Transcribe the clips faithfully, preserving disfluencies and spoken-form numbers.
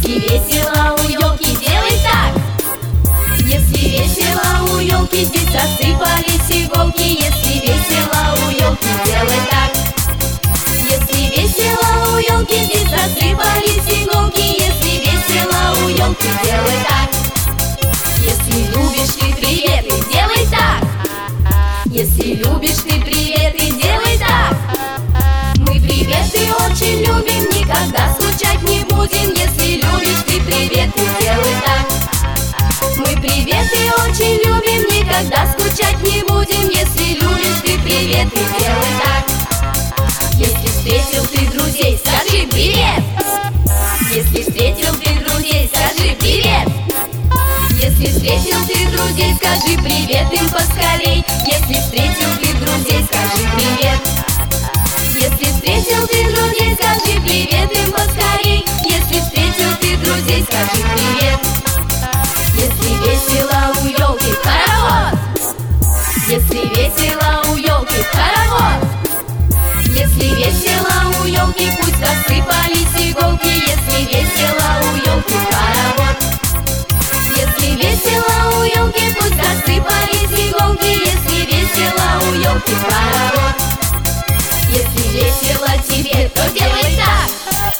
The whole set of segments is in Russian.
Если весело у елки, делай так. Если весело у елки, здесь осыпались иголки. Если весело у елки, делай так. Если весело у елки, здесь осыпались иголки. Если весело у елки, делай так. Если любишь ты приветы, делай так. Если любишь ты приветы, делай так. Мы приветы очень любим, никогда скучать не будем. Если любишь ты приветы, делай так. Мы приветы очень любим, никогда скучать не будем. Если любишь ты приветы, делай так. Если встретил ты друзей, скажи привет. Если встретил ты друзей, скажи привет. Если встретил ты друзей, скажи привет им поскорей. Если встретил ты друзей, скажи привет. Если встретил ты друзей, скажи привет им поскорей. Если встретил ты друзей, скажи привет. Если весело у елки, хоровод. Если весело у елки, хоровод. Если весело у елки, пусть рассыпались иголки. Если весело у елки, хоровод. Если весело у елки, пусть рассыпались иголки. Если весело у елки, хоровод. Если весело тебе, то делай так.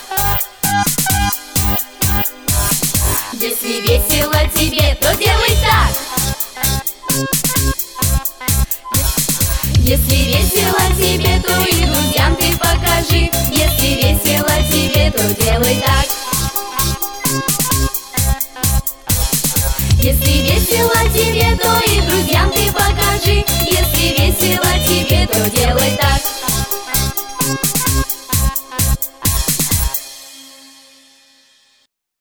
Если весело тебе, то делай так. Если весело тебе, то и друзьям ты покажи. Если весело тебе, то делай так. Если весело тебе, то и друзьям ты